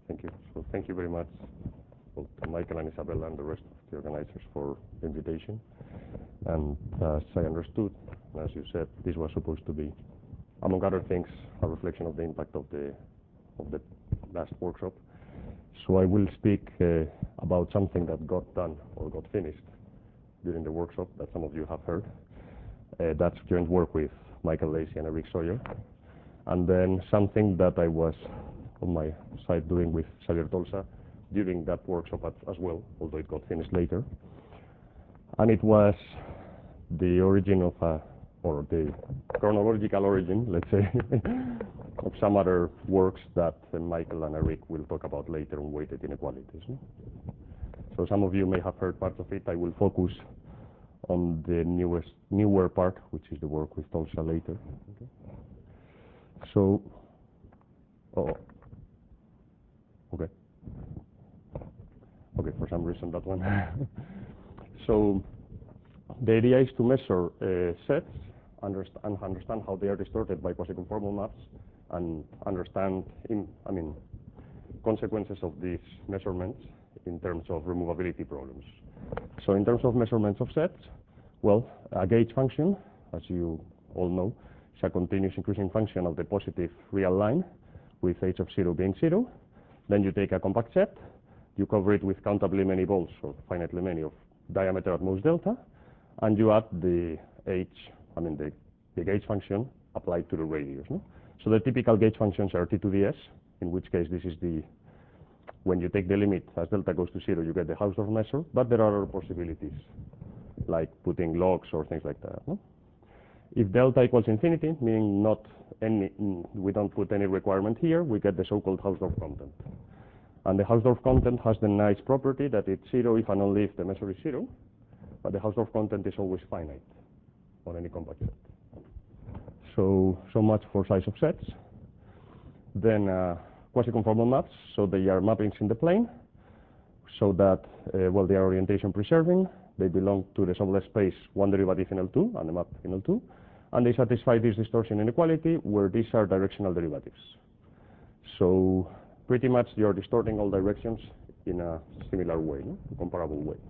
Thank you. So thank you very much, well, to Michael and Isabella and the rest of the organizers for the invitation. And as I understood, and as you said, this was supposed to be, among other things, a reflection of the impact of the last workshop. So I will speak about something that got done or got finished during the workshop that some of you have heard. That's joint work with Michael Lacey and Eric Sawyer. And then something that I was on my side doing with Xavier Tolsa during that workshop as well, although it got finished later. And it was the origin of or the chronological origin, let's say, of some other works that Michael and Eric will talk about later on weighted inequalities. No? So some of you may have heard parts of it. I will focus on the newer part, which is the work with Tolsa later. Okay. So, okay, for some reason that one. So the idea is to measure sets and understand how they are distorted by quasi-conformal maps and understand, consequences of these measurements in terms of removability problems. So in terms of measurements of sets, well, a gauge function, as you all know, is a continuous increasing function of the positive real line with h of 0 being 0. Then you take a compact set, you cover it with countably many balls, or finitely many, of diameter at most delta, and you add the the gauge function applied to the radius. No? So the typical gauge functions are t to the s, in which case this is when you take the limit as delta goes to 0, you get the Hausdorff measure, but there are other possibilities, like putting logs or things like that. No? If delta equals infinity, meaning we don't put any requirement here, we get the so-called Hausdorff content. And the Hausdorff content has the nice property that it's 0 if and only if the measure is 0, but the Hausdorff content is always finite on any compact set. So much for size of sets. Then quasi-conformal maps, so they are mappings in the plane, so that, they are orientation preserving. They belong to the subless space one derivative in L2 and the map in L2, and they satisfy this distortion inequality where these are directional derivatives. So pretty much you're distorting all directions in a similar way, no? Comparable way.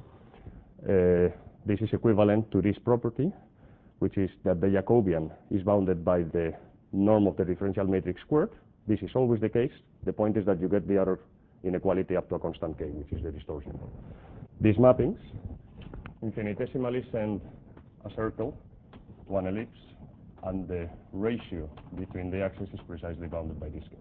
This is equivalent to this property, which is that the Jacobian is bounded by the norm of the differential matrix squared. This is always the case. The point is that you get the other inequality up to a constant k, which is the distortion. These mappings infinitesimally send a circle to an ellipse, and the ratio between the axes is precisely bounded by this k.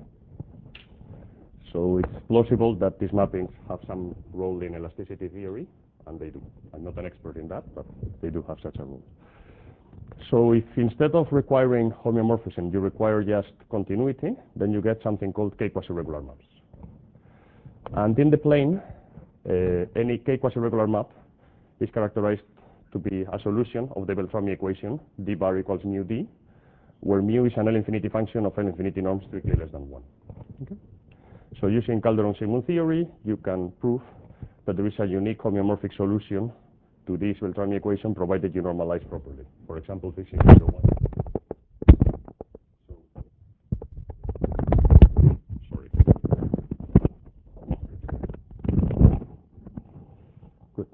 So it's plausible that these mappings have some role in elasticity theory, and they do. I'm not an expert in that, but they do have such a role. So if instead of requiring homeomorphism, you require just continuity, then you get something called k quasi-regular maps. And in the plane, any k quasi-regular map is characterized to be a solution of the Beltrami equation, d bar equals mu d, where mu is an L infinity function of L infinity norms strictly less than 1. Okay? So using Calderon-Simon theory, you can prove that there is a unique homeomorphic solution to this Beltrami equation, provided you normalize properly. For example, fixing 0, 1. Sorry. Good.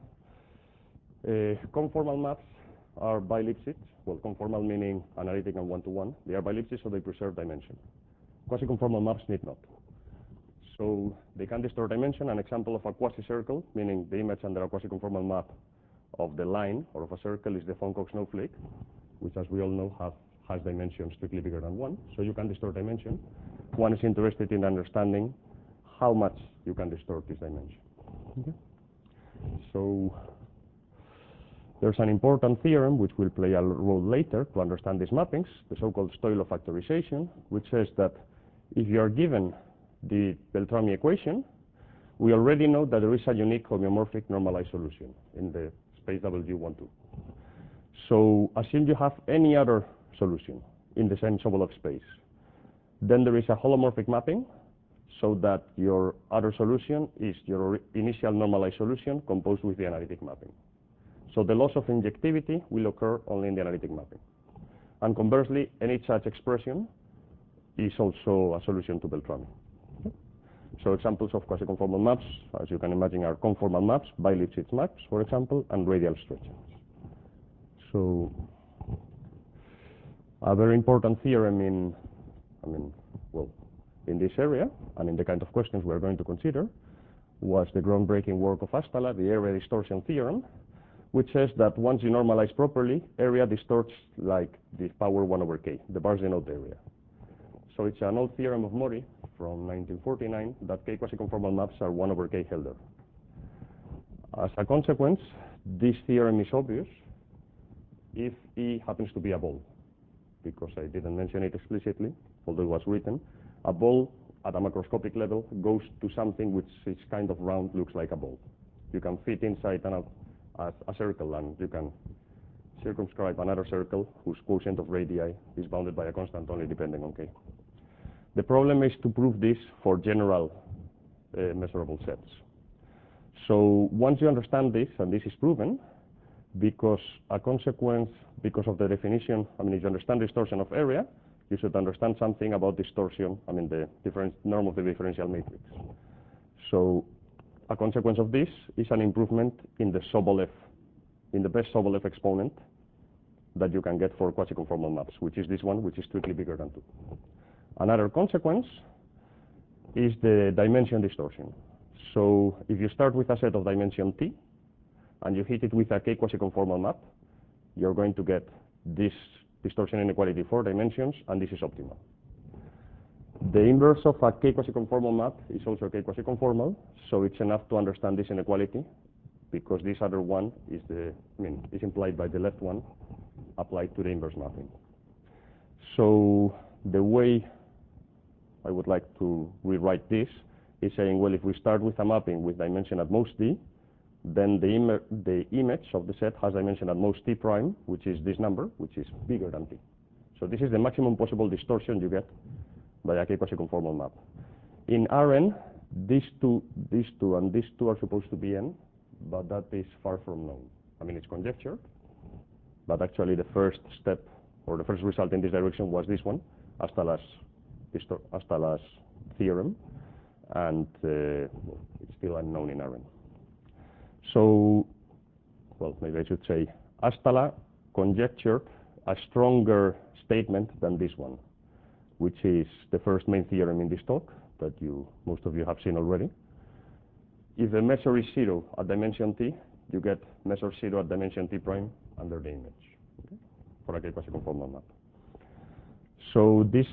Conformal maps are bi-Lipschitz. Well, conformal meaning analytic and one-to-one. They are bi-Lipschitz, so they preserve dimension. Quasi-conformal maps need not. So they can distort dimension. An example of a quasi-circle, meaning the image under a quasi-conformal map of the line or of a circle, is the von Koch snowflake, which, as we all know, has dimensions strictly bigger than 1. So you can distort dimension. One is interested in understanding how much you can distort this dimension. Okay? So there's an important theorem which will play a role later to understand these mappings, the so-called Stoilo factorization, which says that if you are given the Beltrami equation, we already know that there is a unique homeomorphic normalized solution in the space W12. So assume you have any other solution in the same Sobolev space. Then there is a holomorphic mapping, so that your other solution is your initial normalized solution composed with the analytic mapping. So the loss of injectivity will occur only in the analytic mapping. And conversely, any such expression is also a solution to Beltrami. So examples of quasi-conformal maps, as you can imagine, are conformal maps, bi-Lipschitz maps, for example, and radial stretchings. So a very important theorem in this area and in the kind of questions we're going to consider was the groundbreaking work of Astala, the area distortion theorem, which says that once you normalize properly, area distorts like the power 1 over k. The bars denote area. So it's an old theorem of Mori from 1949 that k quasi-conformal maps are 1 over k Helder. As a consequence, this theorem is obvious if E happens to be a ball, because I didn't mention it explicitly, although it was written. A ball at a macroscopic level goes to something which is kind of round, looks like a ball. You can fit inside a circle, and you can circumscribe another circle whose quotient of radii is bounded by a constant only depending on k. The problem is to prove this for general measurable sets. So once you understand this, and this is proven, because of the definition, if you understand distortion of area, you should understand something about distortion, the norm of the differential matrix. So a consequence of this is an improvement in the Sobolev, in the best Sobolev exponent that you can get for quasi-conformal maps, which is this one, which is strictly bigger than 2. Another consequence is the dimension distortion. So if you start with a set of dimension t, and you hit it with a k quasi-conformal map, you're going to get this distortion inequality 4 dimensions, and this is optimal. The inverse of a k quasi-conformal map is also a k quasi-conformal, so it's enough to understand this inequality, because this other one is is implied by the left one applied to the inverse mapping. So the way I would like to rewrite this is saying, well, if we start with a mapping with dimension at most d, then the image of the set has dimension at most t prime, which is this number, which is bigger than t. So this is the maximum possible distortion you get by a k quasi-conformal map. In Rn, these two and these two are supposed to be n, but that is far from known. It's conjecture, but actually the first step or the first result in this direction was this one, Astala's theorem, and it's still unknown in Rn. So, well, maybe I should say, Astala conjectured a stronger statement than this one, which is the first main theorem in this talk that most of you have seen already. If the measure is 0 at dimension t, you get measure 0 at dimension t prime under the image, okay, for a k quasi-conformal map. So this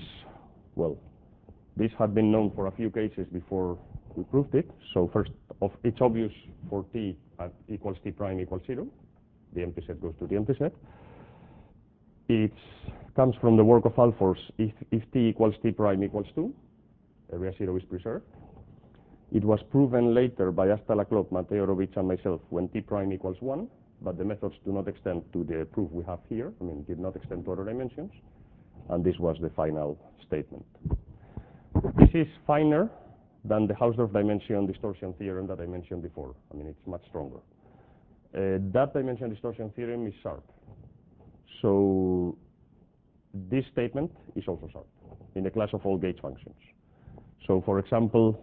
had been known for a few cases before we proved it. So first, it's obvious for t at equals t prime equals 0. The empty set goes to the empty set. It comes from the work of Alfors. If t equals t prime equals 2, area 0 is preserved. It was proven later by Astala, Klopp, Mateo Rovich, and myself when t prime equals 1, but the methods do not extend to the proof we have here. Did not extend to other dimensions, and this was the final statement. This is finer than the Hausdorff dimension distortion theorem that I mentioned before. It's much stronger. That dimension distortion theorem is sharp. So this statement is also sharp in the class of all gauge functions. So for example,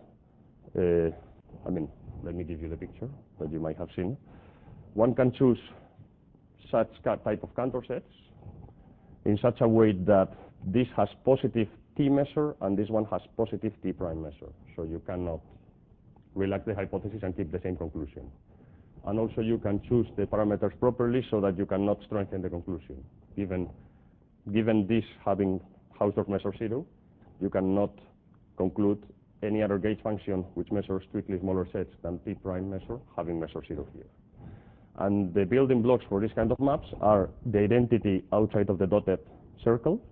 let me give you the picture that you might have seen. One can choose such type of Cantor sets in such a way that this has positive t measure and this one has positive t prime measure. So you cannot relax the hypothesis and keep the same conclusion. And also you can choose the parameters properly so that you cannot strengthen the conclusion. Given this having Hausdorff measure 0, you cannot conclude any other gauge function which measures strictly smaller sets than t prime measure having measure 0 here. And the building blocks for this kind of maps are the identity outside of the dotted circle.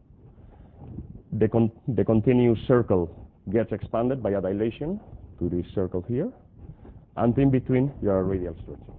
The continuous circle gets expanded by a dilation to this circle here, and in between you are radial stretching.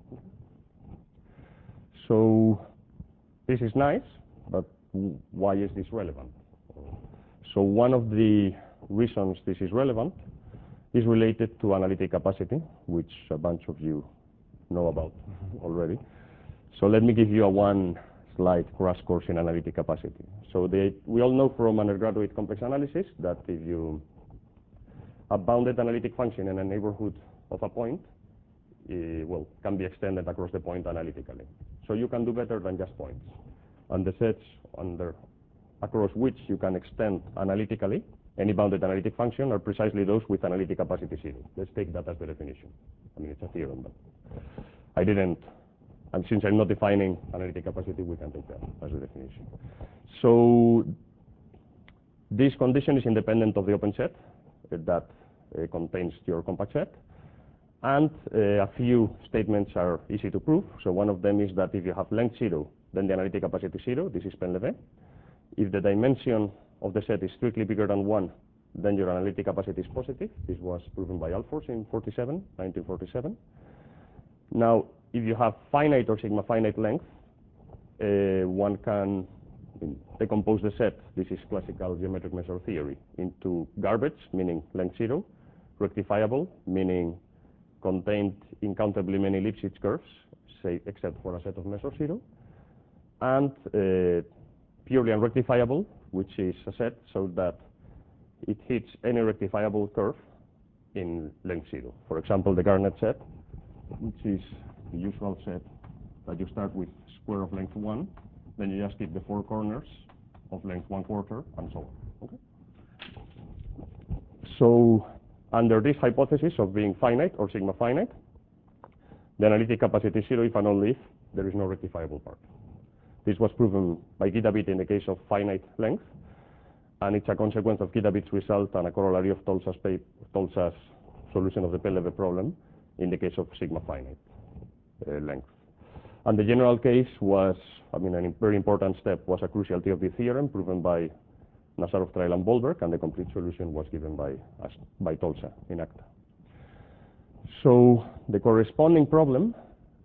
So this is nice, but why is this relevant? So one of the reasons this is relevant is related to analytic capacity, which a bunch of you know about already. So let me give you a one-slide crash course in analytic capacity. So we all know from undergraduate complex analysis that if you a bounded analytic function in a neighborhood of a point, well, can be extended across the point analytically. So you can do better than just points. And the sets across which you can extend analytically any bounded analytic function are precisely those with analytic capacity 0. Let's take that as the definition. I mean, it's a theorem, but I didn't, and since I'm not defining analytic capacity, we can take that as the definition. So this condition is independent of the open set that contains your compact set. And a few statements are easy to prove. So one of them is that if you have length 0, then the analytic capacity 0. This is Penleve. If the dimension of the set is strictly bigger than 1, then your analytic capacity is positive. This was proven by Alfors in 1947. Now, if you have finite or sigma finite length, one can decompose the set. This is classical geometric measure theory into garbage, meaning length 0, rectifiable, meaning contained incountably many Lipschitz curves, say, except for a set of measure 0, and purely unrectifiable, which is a set so that it hits any rectifiable curve in length 0. For example, the Garnet set, which is the usual set that you start with square of length 1, then you just keep the 4 corners of length 1/4, and so on. Okay? So under this hypothesis of being finite or sigma finite, the analytic capacity is 0 if and only if there is no rectifiable part. This was proven by Guidabit in the case of finite length, and it's a consequence of Guidabit's result and a corollary of Tolsa's solution of the Penleve problem in the case of sigma finite length. And the general case was, I mean, a very important step was a cruciality of the theorem proven by Nazarov, Trial, and Bolberg, and the complete solution was given by Tolsa in ACTA. So the corresponding problem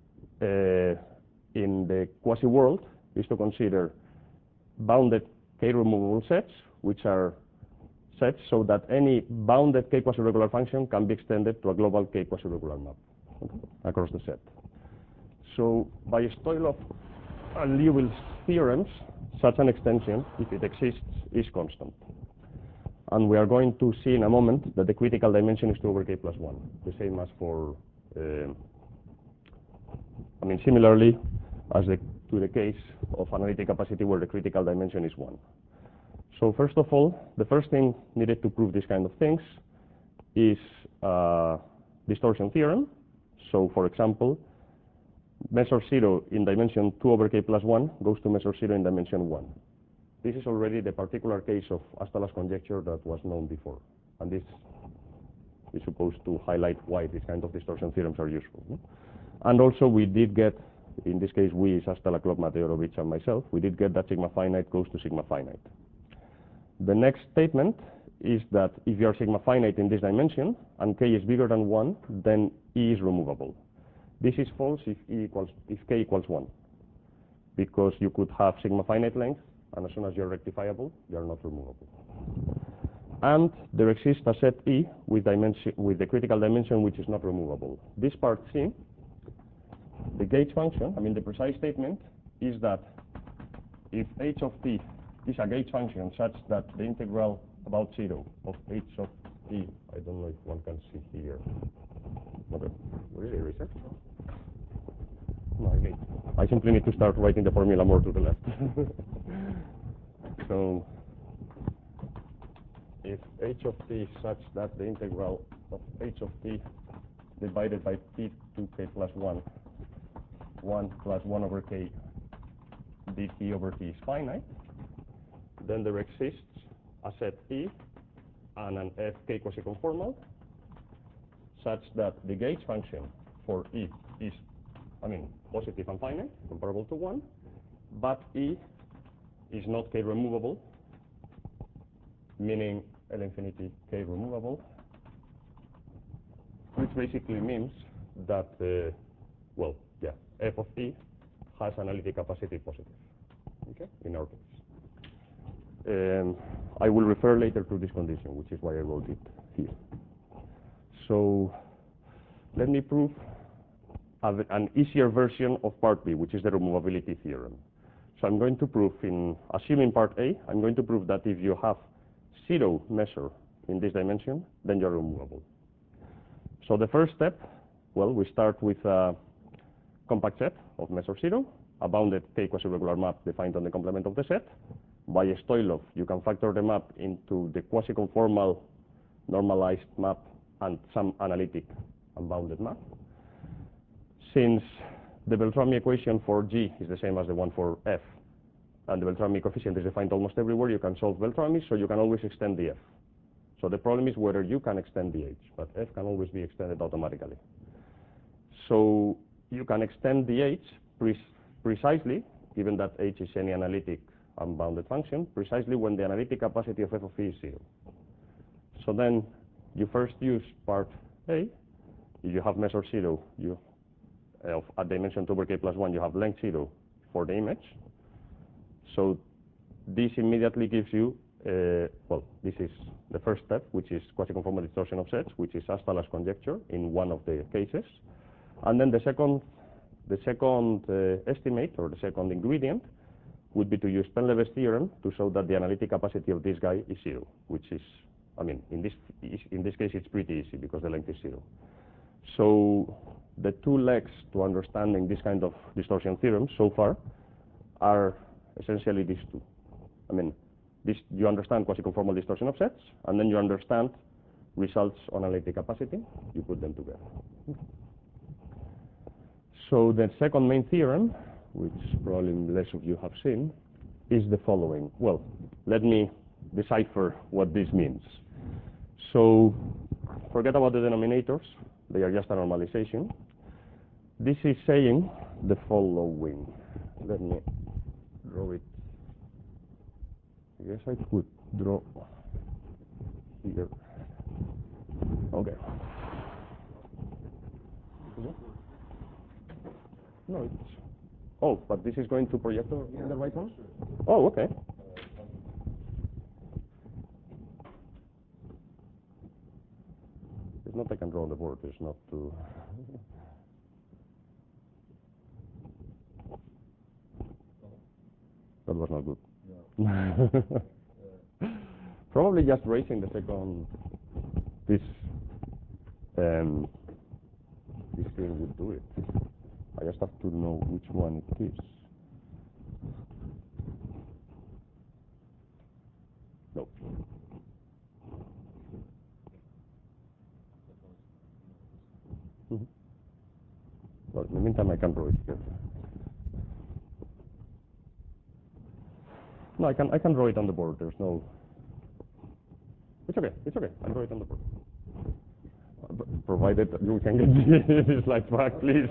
in the quasi-world is to consider bounded k-removable sets, which are sets so that any bounded k quasi-regular function can be extended to a global k quasi-regular map across the set. So by Stoilov and Liouville's theorems, such an extension, if it exists, is constant. And we are going to see in a moment that the critical dimension is 2 over k plus 1, the same as for, I mean, similarly as to the case of analytic capacity where the critical dimension is 1. So first of all, the first thing needed to prove these kind of things is distortion theorem. So for example, measure 0 in dimension 2 over k plus 1 goes to measure 0 in dimension 1. This is already the particular case of Astala's conjecture that was known before. And this is supposed to highlight why these kind of distortion theorems are useful. No? And also we did get, in this case we is Astala, Klok, Mateorovich, and myself, we did get that sigma finite goes to sigma finite. The next statement is that if you are sigma finite in this dimension and k is bigger than 1, then E is removable. This is false if k equals 1, because you could have sigma finite length, and as soon as you're rectifiable, you are not removable. And there exists a set E with the critical dimension which is not removable. This part C, the gauge function, I mean the precise statement, is that if h of t is a gauge function such that the integral about 0 of h of t, I don't know if one can see here. Okay. Really, research? No, I simply need to start writing the formula more to the left. So, if h of t is such that the integral of h of t divided by t to k plus 1, 1 plus 1 over k dt over t is finite, then there exists a set E and an f k quasi-conformal such that the gauge function for E is, I mean, positive and finite, comparable to 1, but E is not k removable, meaning L infinity k removable, which basically means that, well, yeah, f of E has analytic capacity positive, okay, in our case. I will refer later to this condition, which is why I wrote it here. So let me prove an easier version of part B, which is the removability theorem. So I'm going to prove, assuming part A, I'm going to prove that if you have 0 measure in this dimension, then you're removable. So the first step, well, we start with a compact set of measure 0, a bounded K quasi-regular map defined on the complement of the set. By Stoilov, you can factor the map into the quasi-conformal normalized map and some analytic unbounded map. Since the Beltrami equation for G is the same as the one for F, and the Beltrami coefficient is defined almost everywhere, you can solve Beltrami, so you can always extend the F. So the problem is whether you can extend the H, but F can always be extended automatically. So you can extend the H precisely, given that H is any analytic unbounded function, precisely when the analytic capacity of f of e is 0. So then you first use part A. If you have measure 0, at dimension 2 over k plus 1, you have length 0 for the image. So this immediately gives you, well, this is the first step, which is quasi-conformal distortion of sets, which is Astalas conjecture in one of the cases. And then the second estimate, or the second ingredient, would be to use Penleves theorem to show that the analytic capacity of this guy is 0, which is, I mean, in this case, it's pretty easy because the length is 0. So the two legs to understanding this kind of distortion theorem so far are essentially these two. I mean, you understand quasi-conformal distortion of sets, and then you understand results on analytic capacity. You put them together. So the second main theorem, which probably less of you have seen, is the following. Well, let me decipher what this means. So forget about the denominators. They are just a normalization. This is saying the following. Let me draw it. I guess I could draw here. Okay. No, it's... Oh, but this is going to projector in the right one? Oh, okay. It's not I can draw on the board, it's not to... That was not good. Yeah. Probably just raising the second... This thing would do it. I just have to know which one it is. No. Mm-hmm. Well, in the meantime, I can draw it here. No, I can draw it on the board. There's no... It's okay. I'll draw it on the board. Provided you can get the slides back, please.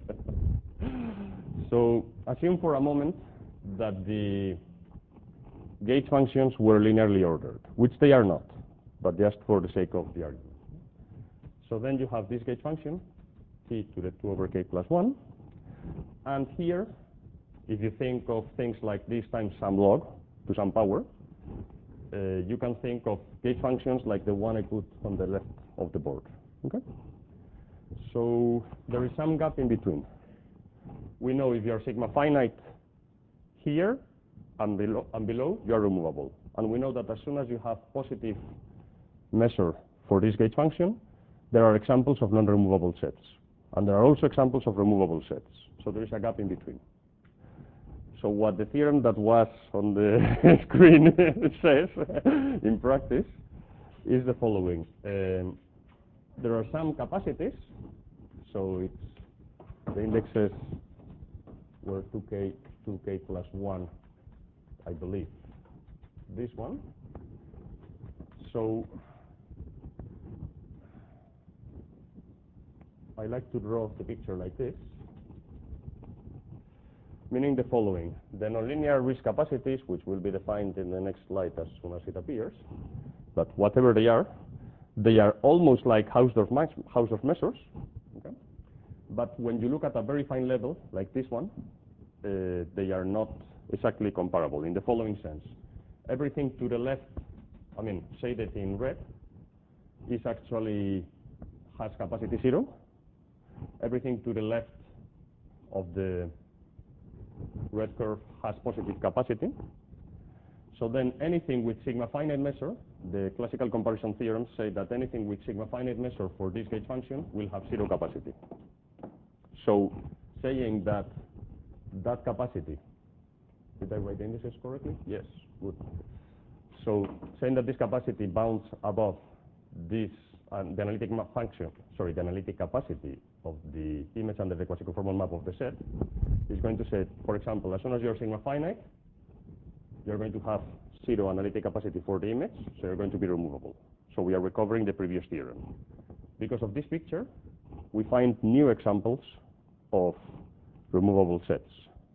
So assume for a moment that the gauge functions were linearly ordered, which they are not, but just for the sake of the argument. So then you have this gauge function, t to the 2 over k plus 1. And here, if you think of things like this times some log to some power, you can think of gauge functions like the one I put on the left of the board. Okay? So there is some gap in between. We know if you are sigma finite here and below, you are removable. And we know that as soon as you have positive measure for this gauge function, there are examples of non-removable sets. And there are also examples of removable sets. So there is a gap in between. So what the theorem that was on the screen says in practice is the following. There are some capacities. So it's the indexes were 2k plus 1, I believe. This one. So I like to draw the picture like this, meaning the following. The nonlinear risk capacities, which will be defined in the next slide as soon as it appears, but whatever they are almost like Hausdorff measures. Okay? But when you look at a very fine level, like this one, they are not exactly comparable in the following sense. Everything to the left, I mean, shaded in red, is actually has capacity 0. Everything to the left of the red curve has positive capacity. So then anything with sigma finite measure, the classical comparison theorems say that anything with sigma finite measure for this gauge function will have zero capacity. So saying that that capacity, did I write the indices correctly? Yes, good. So saying that this capacity bounds above this, the analytic function, sorry, the analytic capacity of the image under the quasi-conformal map of the set is going to say, for example, as soon as you're sigma finite, you're going to have zero analytic capacity for the image, so you're going to be removable. So we are recovering the previous theorem. Because of this picture, we find new examples of removable sets.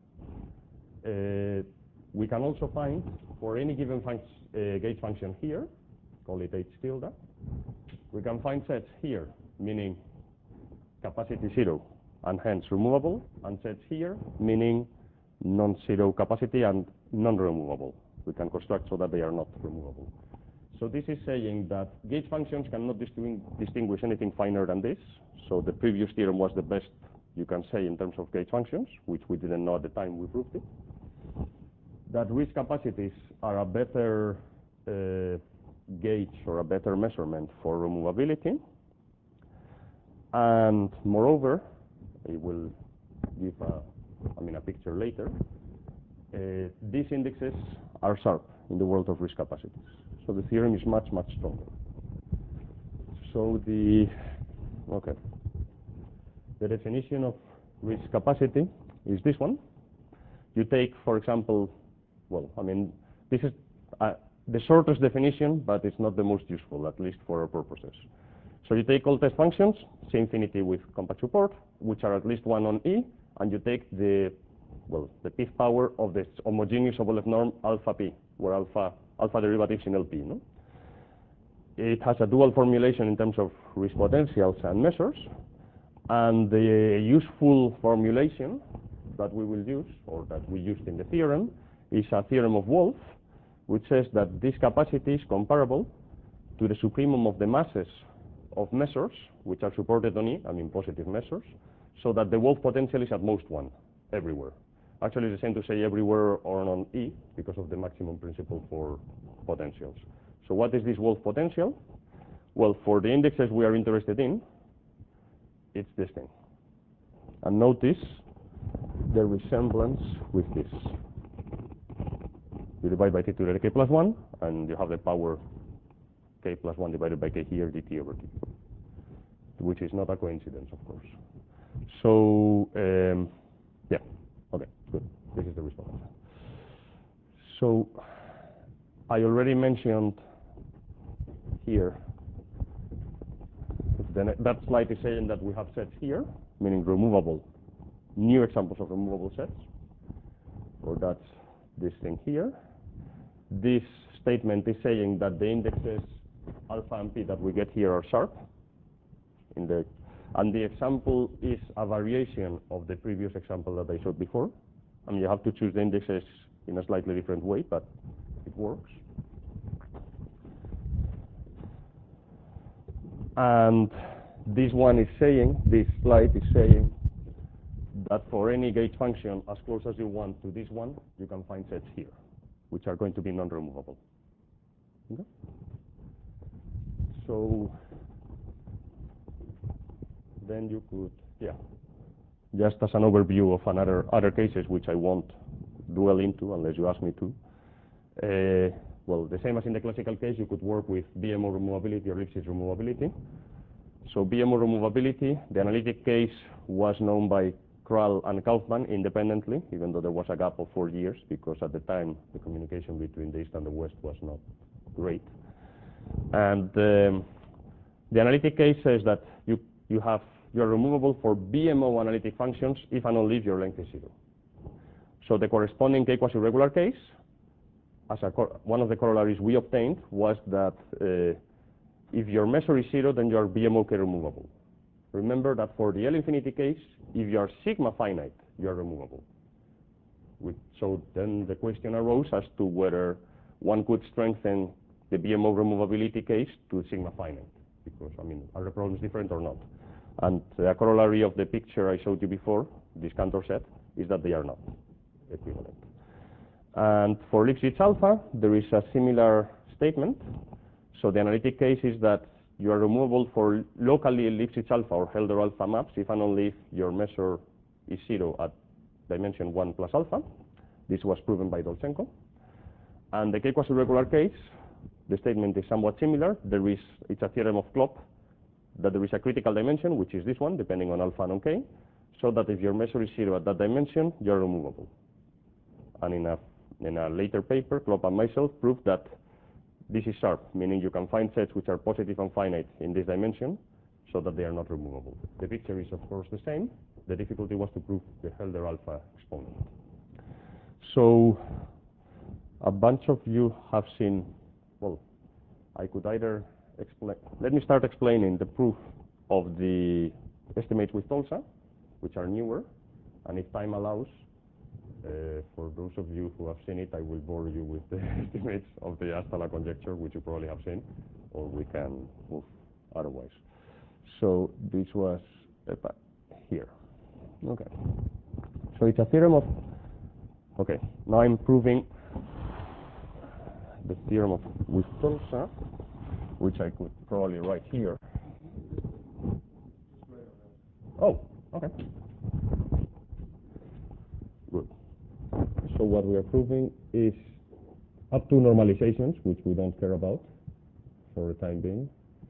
We can also find, for any given gauge function here, call it H tilde, we can find sets here, meaning capacity zero, and hence removable, and sets here, meaning non-zero capacity and non-removable. We can construct so that they are not removable. So this is saying that gauge functions cannot distinguish anything finer than this. So the previous theorem was the best you can say in terms of gauge functions, which we didn't know at the time we proved it. That risk capacities are a better gauge or a better measurement for removability. And moreover, I will give a picture later. These indexes are sharp in the world of risk capacities. So the theorem is much, much stronger. So the definition of risk capacity is this one. You take, for example, this is the shortest definition, but it's not the most useful, at least for our purposes. So you take all test functions, C infinity with compact support, which are at least 1 on E, and you take the pth power of the homogeneous Sobolev norm alpha p, where alpha derivatives in LP. No? It has a dual formulation in terms of risk potentials and measures, and the useful formulation that we will use, or that we used in the theorem, is a theorem of Wolff, which says that this capacity is comparable to the supremum of the masses of measures, which are supported on E, positive measures, so that the Wolff potential is at most 1, everywhere. Actually, it's the same to say everywhere or on E, because of the maximum principle for potentials. So what is this Wolff potential? Well, for the indexes we are interested in, it's this thing. And notice the resemblance with this. You divide by t to the k plus 1, and you have the power k plus 1 divided by k here, dt over t, which is not a coincidence, of course. So, yeah, okay, good. This is the response. So, I already mentioned here, that slide is saying that we have sets here, meaning removable, new examples of removable sets, or that's this thing here. This statement is saying that the indexes alpha and p that we get here are sharp, and the example is a variation of the previous example that I showed before. You have to choose the indexes in a slightly different way, but it works. And this slide is saying that for any gauge function as close as you want to this one, you can find sets here, which are going to be non-removable. Okay? So then you could, just as an overview of other cases, which I won't dwell into unless you ask me to. The same as in the classical case, you could work with BMO removability or Lipschitz removability. So BMO removability, the analytic case was known by Kral and Kaufman independently, even though there was a gap of 4 years, because at the time the communication between the East and the West was not great. And the analytic case says that you're removable for BMO analytic functions if and only if your length is 0. So the corresponding k quasi-regular case, as one of the corollaries we obtained, was that if your measure is 0, then you are BMO k removable. Remember that for the L infinity case, if you are sigma finite, you are removable. So then the question arose as to whether one could strengthen the BMO removability case to sigma finite, because are the problems different or not? And the corollary of the picture I showed you before, this Cantor set, is that they are not equivalent. And for Lipschitz alpha, there is a similar statement. So the analytic case is that you are removable for locally Lipschitz alpha or Helder alpha maps if and only if your measure is 0 at dimension 1 plus alpha. This was proven by Dolchenko. And the K-quasi-regular case, the statement is somewhat similar. It's a theorem of Klopp that there is a critical dimension, which is this one, depending on alpha and on K, so that if your measure is 0 at that dimension, you're removable. And in a later paper, Klopp and myself proved that this is sharp, meaning you can find sets which are positive and finite in this dimension, so that they are not removable. The picture is, of course, the same. The difficulty was to prove the Helder alpha exponent. So a bunch of you have seen, well, I could either explain. Let me start explaining the proof of the estimates with Tolsa, which are newer, and if time allows, for those of you who have seen it, I will bore you with the estimates of the Astala conjecture, which you probably have seen, or we can move otherwise. So this was here. Okay. So it's a theorem of. Okay. Now I'm proving the theorem of with Tolsa, which I could probably write here. Oh, okay. Good. So what we are proving is up to normalizations, which we don't care about for the time being.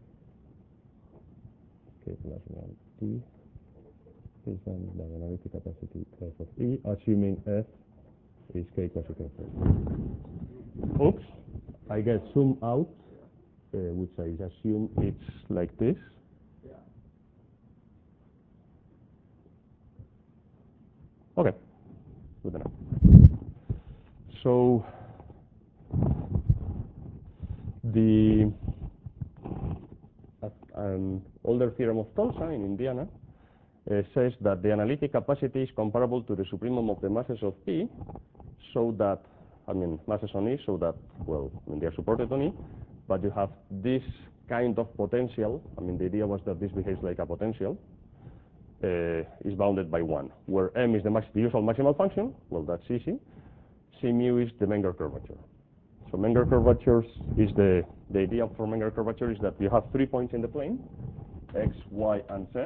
K plus 1t is then the analytic capacity f of E, assuming f is K quasi K. Oops, I get zoom out, which I assume it's like this. Okay, good enough. So an older theorem of Tolsa in Indiana says that the analytic capacity is comparable to the supremum of the masses of P, so that, masses on E, so that, well, they are supported on E, but you have this kind of potential. The idea was that this behaves like a potential, is bounded by 1, where M is the usual maximal function. Well, that's easy. C mu is the Menger curvature. So Menger curvatures is the idea for Menger curvature is that you have 3 points in the plane, x, y, and z.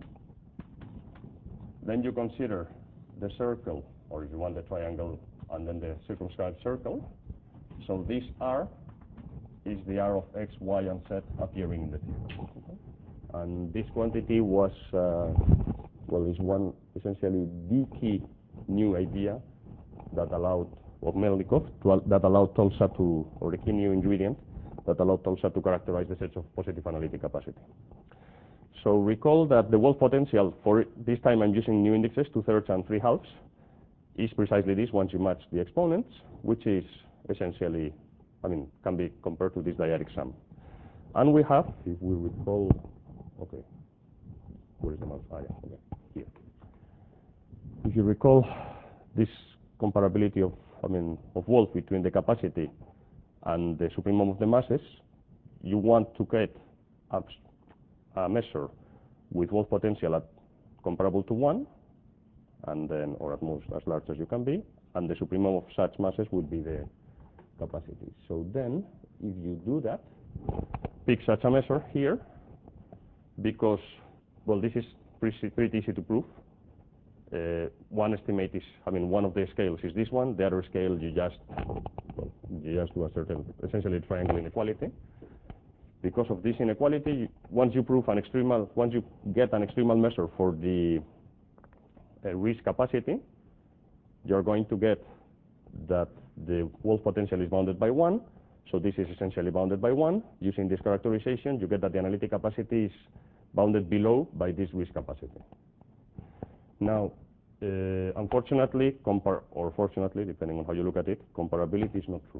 Then you consider the circle, or if you want the triangle, and then the circumscribed circle. So this R is the R of x, y, and z appearing in the theorem. Okay? And this quantity was, is one essentially the key new idea that allowed, of Melnikov, that allowed Tolsa to, or the key new ingredient that allowed Tolsa to characterize the sets of positive analytic capacity. So recall that the Wolf potential, for this time I'm using new indexes, 2/3 and 3/2, is precisely this once you match the exponents, which is essentially, can be compared to this dyadic sum. And we have, if we recall, okay, where is the mouse? Ah, yeah, okay, here. If you recall this comparability of Wolf between the capacity and the supremum of the masses, you want to get a measure with Wolf potential at comparable to 1, and then, or at most as large as you can be, and the supremum of such masses would be the capacity. So then, if you do that, pick such a measure here, because, well, this is pretty easy to prove. One estimate is, one of the scales is this one. The other scale, you just do a certain, essentially triangle inequality. Because of this inequality, once you get an extremal measure for the risk capacity, you're going to get that the Wolf potential is bounded by 1. So this is essentially bounded by 1. Using this characterization, you get that the analytic capacity is bounded below by this risk capacity. Now, unfortunately, or fortunately, depending on how you look at it, comparability is not true.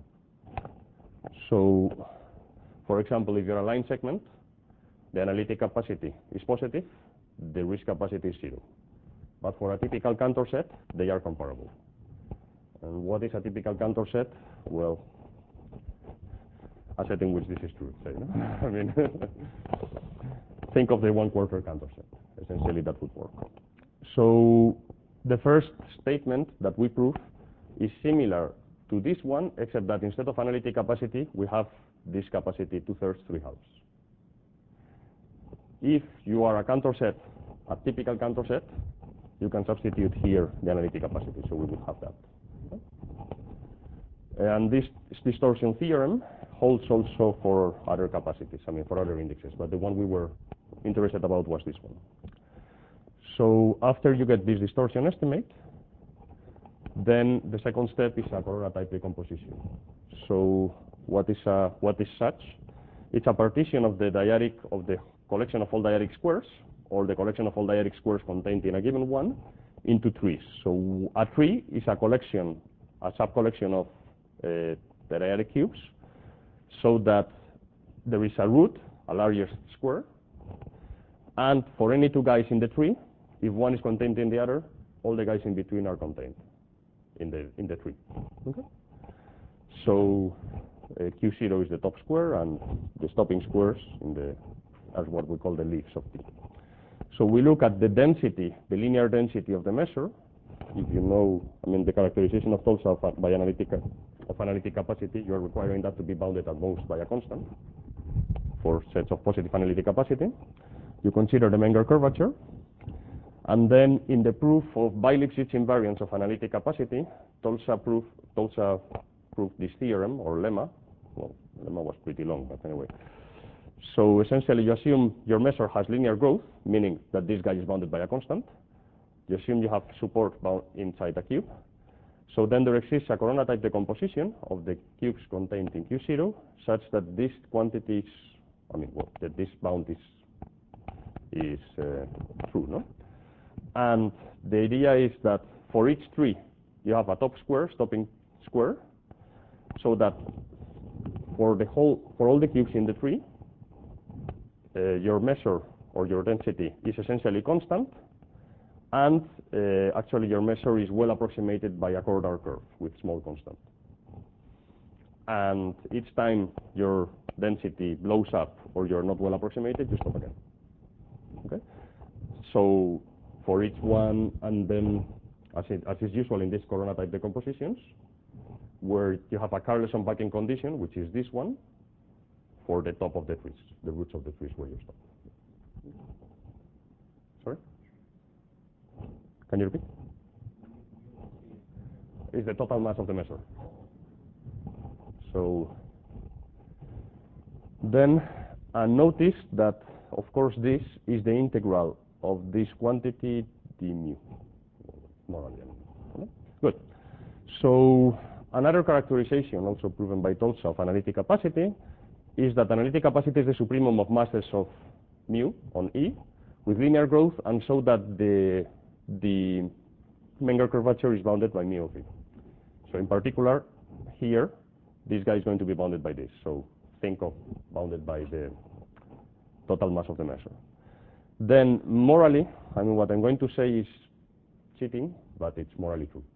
So, for example, if you're a line segment, the analytic capacity is positive, the risk capacity is 0. But for a typical Cantor set, they are comparable. And what is a typical Cantor set? Well, a set in which this is true, say, no? Think of the 1/4 Cantor set. Essentially, that would work. So the first statement that we prove is similar to this one, except that instead of analytic capacity, we have this capacity 2/3, 3/2. If you are a Cantor set, a typical Cantor set, you can substitute here the analytic capacity, so we would have that. Okay? And this distortion theorem holds also for other capacities, I mean for other indexes, but the one we were interested about was this one. So after you get this distortion estimate, then the second step is a corona type decomposition. So what is such? It's a partition of the dyadic of the collection of all dyadic squares, or the collection of all dyadic squares contained in a given one, into trees. So a tree is a collection, a subcollection of the dyadic cubes, so that there is a root, a largest square, and for any two guys in the tree, if one is contained in the other, all the guys in between are contained in the tree. Okay? So Q0 is the top square, and the stopping squares are what we call the leaves of T. So we look at the density, the linear density of the measure. If you know, I mean, the characterization of Tolsa by analytic capacity, you are requiring that to be bounded at most by a constant for sets of positive analytic capacity. You consider the Menger curvature, and then in the proof of by Lipschitz invariance of analytic capacity, Tolsa proved this theorem, or lemma. Well, lemma was pretty long, but anyway. So essentially, you assume your measure has linear growth, meaning that this guy is bounded by a constant. You assume you have support bound inside a cube. So then there exists a corona type decomposition of the cubes contained in Q0, such that this quantity is, that this bound is true, no? And the idea is that for each tree, you have a top square, stopping square, so that for all the cubes in the tree, your measure or your density is essentially constant, and actually your measure is well approximated by a corridor curve with small constant. And each time your density blows up or you're not well approximated, you stop again. Okay? So for each one, and then as is usual in these corona type decompositions, where you have a Carlson backing condition, which is this one, for the top of the trees, the roots of the trees where you stop. Sorry? Can you repeat? It's the total mass of the measure. So then notice that, of course, this is the integral of this quantity d mu. Good. So another characterization, also proven by Tolsa, of analytic capacity is that analytic capacity is the supremum of masses of mu on E with linear growth, and so that the Menger curvature is bounded by mu of E. So in particular, here, this guy is going to be bounded by this. So think of bounded by the total mass of the measure. Then morally, what I'm going to say is cheating, but it's morally true.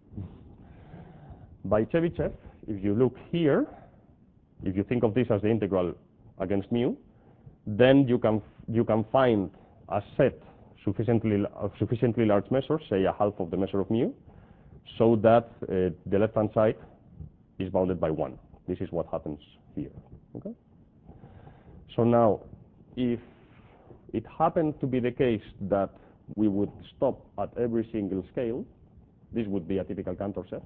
By Chebyshev, if you look here, if you think of this as the integral against mu, then you can find a set sufficiently large measures, say a half of the measure of mu, so that the left-hand side is bounded by 1. This is what happens here. Okay? So now, if it happened to be the case that we would stop at every single scale, this would be a typical Cantor set,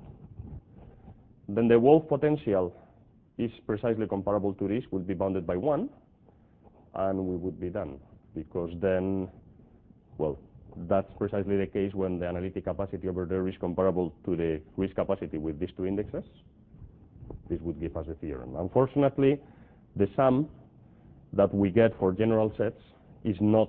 then the Wolf potential is precisely comparable to this, would be bounded by 1, and we would be done. Because then, well, that's precisely the case when the analytic capacity over there is comparable to the risk capacity with these two indexes. This would give us a theorem. Unfortunately, the sum that we get for general sets is not,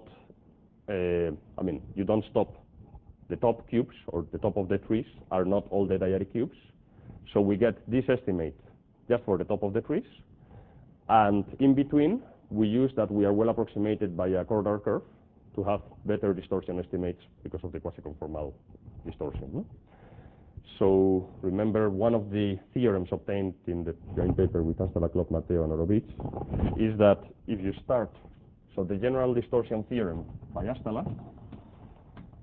you don't stop. The top cubes, or the top of the trees, are not all the dyadic cubes. So we get this estimate just for the top of the trees, and in between, we use that we are well approximated by a corridor curve to have better distortion estimates because of the quasi-conformal distortion. No? So remember, one of the theorems obtained in the joint paper with Astala, Klopp, Matteo, and Horowitz is that if you start, so the general distortion theorem by Astala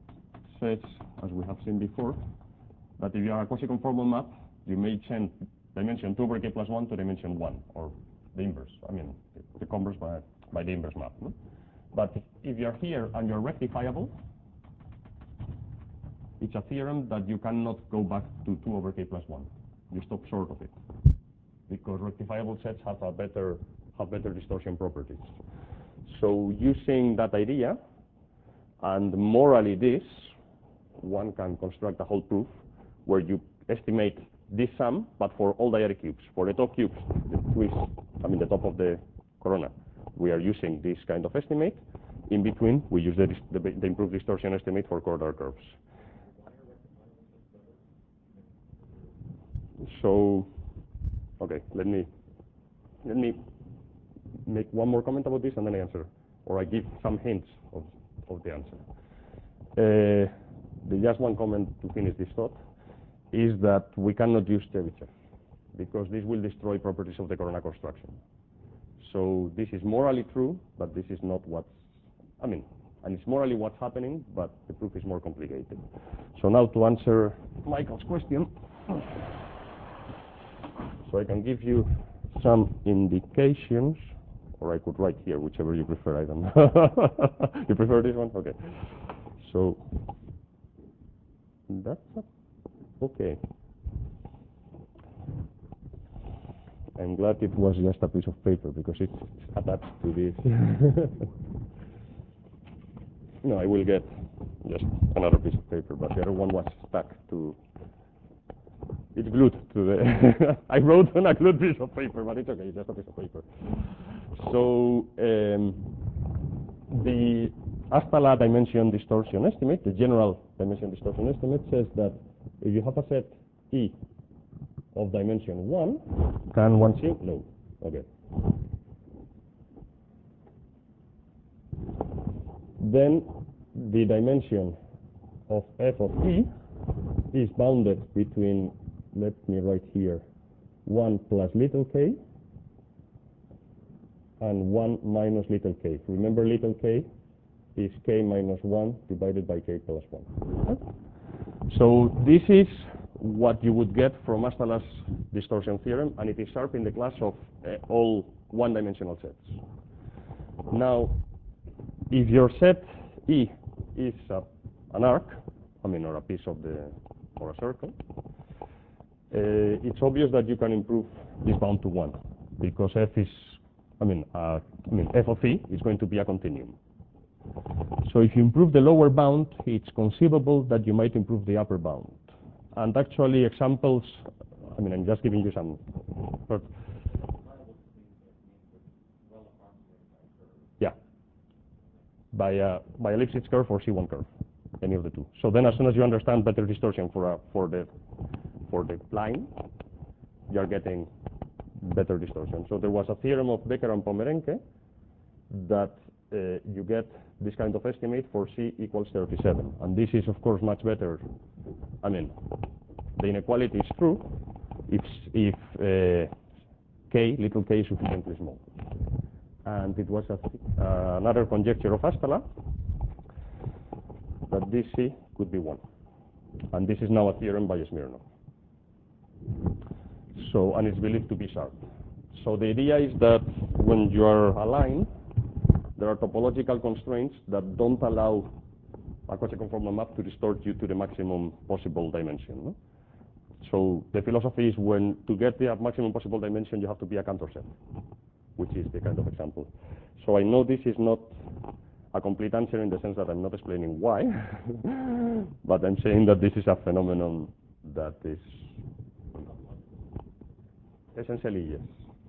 says, as we have seen before, that if you have a quasi-conformal map, you may dimension 2 over k plus 1 to dimension 1, or the inverse. I mean, the converse by the inverse map. No? But if you're here and you're rectifiable, it's a theorem that you cannot go back to 2 over k plus 1. You stop short of it, because rectifiable sets have better distortion properties. So using that idea, and morally this, one can construct a whole proof where you estimate this sum, but for all the other cubes. For the top cubes, the twist, I mean the top of the corona, we are using this kind of estimate. In between, we use the improved distortion estimate for corridor curves. So, okay, let me make one more comment about this and then I answer, or I give some hints of the answer. Just one comment to finish this thought is that we cannot use Chebyshev because this will destroy properties of the corona construction. So this is morally true, but this is not what's, I mean, and it's morally what's happening, but the proof is more complicated. So now to answer Michael's question, so I can give you some indications, or I could write here, whichever you prefer, I don't know. You prefer this one? Okay. So that's okay. I'm glad it was just a piece of paper because it's attached to this. No, I will get just another piece of paper, but the other one was stuck to. It's glued to the. I wrote on a glued piece of paper, but it's okay, it's just a piece of paper. So the Astala dimension distortion estimate, the general dimension distortion estimate, says that if you have a set E of dimension 1, can one see? No. Okay. Then the dimension of f of E is bounded between, let me write here, 1 plus little k and 1 minus little k. Remember, little k is k minus 1 divided by k plus 1. So this is what you would get from Astala's distortion theorem, and it is sharp in the class of all one-dimensional sets. Now, if your set E is an arc, I mean, or a piece of the, or a circle, it's obvious that you can improve this bound to 1, because f is, f of E is going to be a continuum. So if you improve the lower bound, it's conceivable that you might improve the upper bound. And actually, examples, I'm just giving you some. But yeah, by Lipschitz curve or C1 curve, any of the two. So then, as soon as you understand better distortion for the line, you are getting better distortion. So there was a theorem of Becker and Pomerenke that you get this kind of estimate for C equals 37. And this is, of course, much better. The inequality is true if k, little k, is sufficiently small. And it was another conjecture of Astala that this C could be 1. And this is now a theorem by Smirnov. So, and it's believed to be sharp. So the idea is that when you are aligned, there are topological constraints that don't allow a quasi-conformal map to distort you to the maximum possible dimension. No? So the philosophy is when to get the maximum possible dimension, you have to be a Cantor set, which is the kind of example. So I know this is not a complete answer in the sense that I'm not explaining why, but I'm saying that this is a phenomenon that is essentially yes.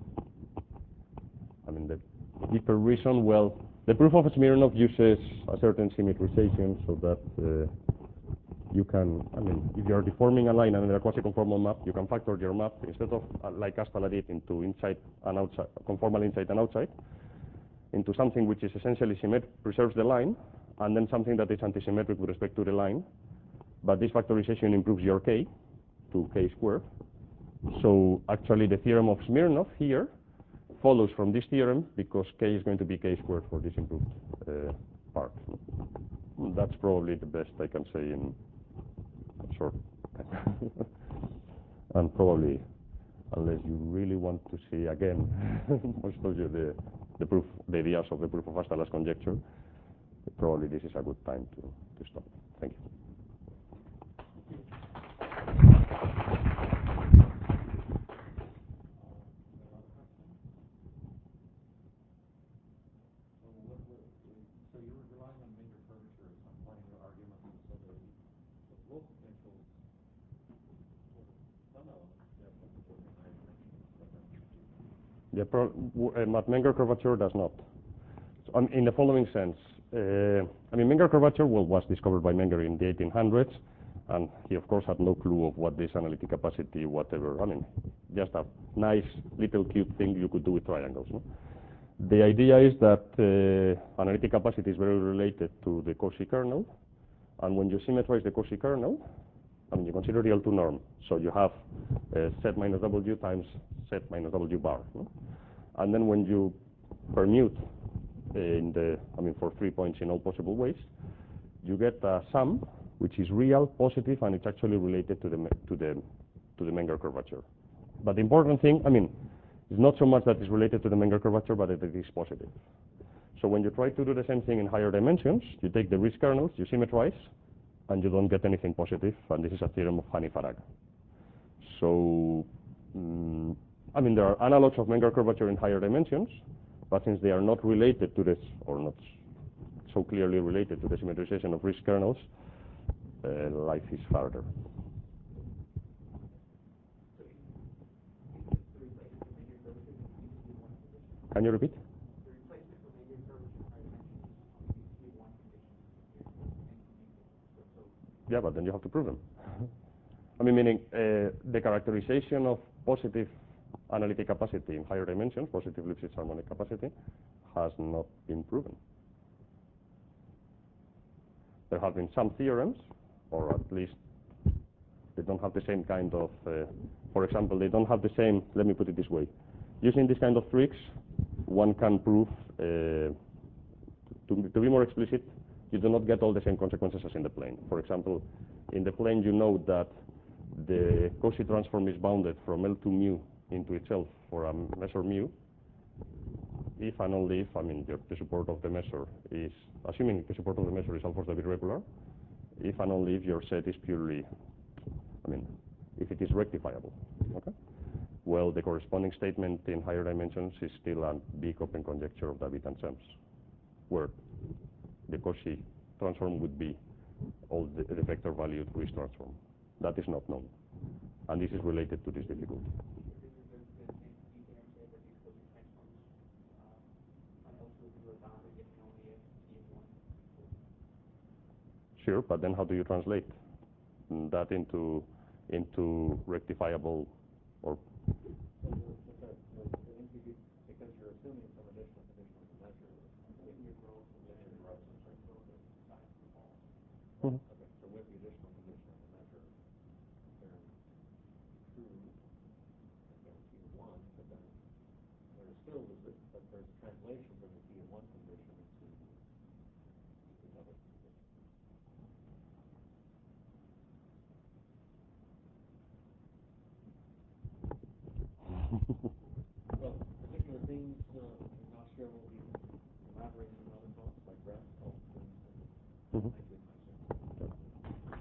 The deeper reason, well, the proof of Smirnov uses a certain symmetrization so that you can, if you are deforming a line under a quasi-conformal map, you can factor your map instead of like Astala did into inside and outside, conformal inside and outside, into something which is essentially preserves the line, and then something that is antisymmetric with respect to the line. But this factorization improves your k to k squared. So actually the theorem of Smirnov here follows from this theorem because k is going to be k squared for this improved part. That's probably the best I can say in short. And probably unless you really want to see again, most of you, the proof, the ideas of the proof of Astalas conjecture, probably this is a good time to stop. Thank you. So you were relying on Menger curvature at some point in your argument, so the flow potentials, some elements, definitely in higher dimensions. But Menger curvature does not. So, in the following sense, Menger curvature was discovered by Menger in the 1800s, and he of course had no clue of what this analytic capacity, whatever. Just a nice little cute thing you could do with triangles. No? The idea is that analytic capacity is very related to the Cauchy kernel, and when you symmetrize the Cauchy kernel, you consider the L2 norm. So you have Z minus W times Z minus W bar. No? And then when you permute for 3 points in all possible ways, you get a sum which is real, positive, and it's actually related to the Menger curvature. But the important thing, it's not so much that it's related to the Menger curvature, but that it is positive. So when you try to do the same thing in higher dimensions, you take the Riesz kernels, you symmetrize, and you don't get anything positive, and this is a theorem of Hani-Farag. So, there are analogs of Menger curvature in higher dimensions, but since they are not related to this, or not so clearly related to the symmetrization of Riesz kernels, life is harder. Can you repeat? Yeah, but then you have to prove them. Meaning the characterization of positive analytic capacity in higher dimensions, positive Lipschitz harmonic capacity, has not been proven. There have been some theorems, or at least they don't have the same kind of, for example, they don't have the same, let me put it this way. Using this kind of tricks, one can prove, to be more explicit, you do not get all the same consequences as in the plane. For example, in the plane you know that the Cauchy transform is bounded from L2 mu into itself for a measure mu, if and only if, the support of the measure is, assuming the support of the measure is alpha David regular, if and only if your set is purely, if it is rectifiable. Okay? Well, the corresponding statement in higher dimensions is still a big open conjecture of David and Semmes, where the Cauchy transform would be all the vector valued Riesz transform. That is not known, and this is related to this difficulty. Sure, but then how do you translate that into rectifiable or? Because you're assuming some additional conditions of measure, linear growth and linear growth, size of the ball. Mm-hmm. Okay, so with the additional condition of the measure, then true, again, T1, but then there's still there's a translation from the T1 condition into another condition. Well, particular things Ignacio will be elaborating on other thoughts like graph culture. Mm-hmm. Thank you, Ignacio.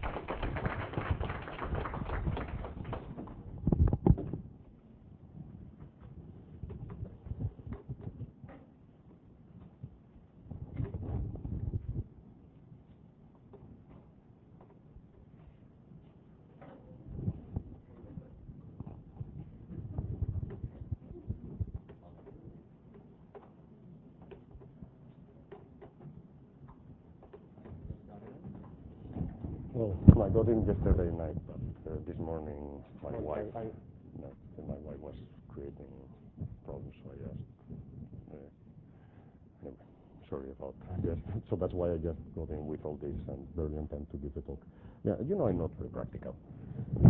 Well, I got in yesterday night, but this morning my wife was creating problems, so I just anyway, sorry about that. So that's why I just got in with all this and barely in time to give the talk. Yeah, I'm not very practical.